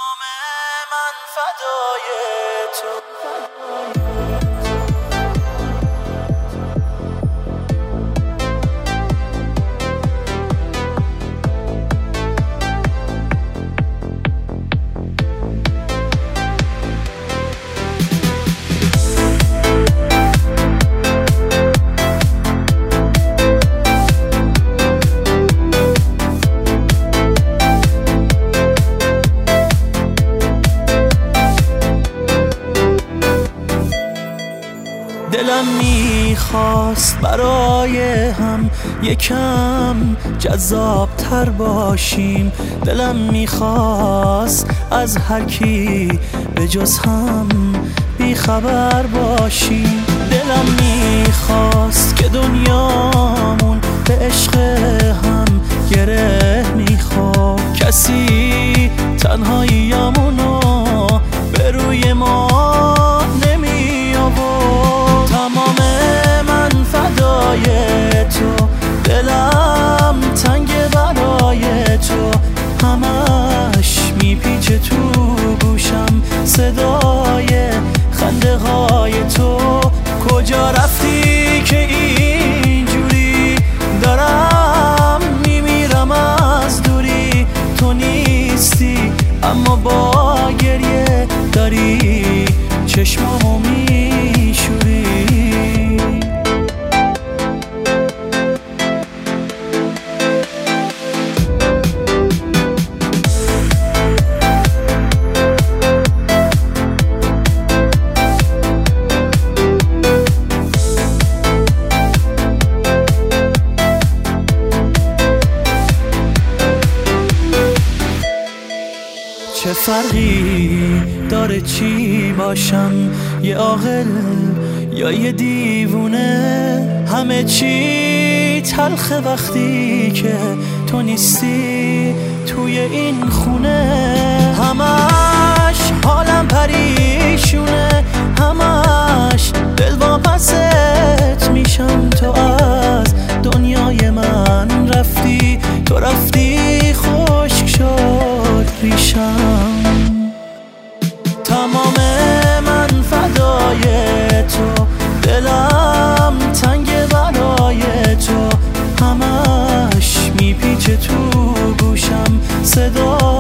تمام من فدای تو. دلم میخواست برای هم یکم جذاب تر باشیم، دلم میخواست از هر کی به جز هم بیخبر باشیم، دلم میخواست که دنیامون به عشق هم گره میخورد، کسی تنهاییامونو به روی ما نمی آورد. تمام من فدای تو، دلم تنگ برای تو، همش میپیچه تو گوشم صدای خنده های تو. کجا رفتی که اینجوری دارم میمیرم از دوری، تو نیستی اما با گریه داری چشمامو میشوری. چه فرقی داره چی باشم، یه عاقل یا یه دیوونه؟ همه چی تلخه وقتی که تو نیستی توی این خونه، همش حالم پریشونه، همش دل واپست میشم. تو از دنیای من رفتی، تو رفتی خشک شد ریشم. تمام من فدای تو، دلم تنگ برای تو، همش میپیچه تو گوشم صدا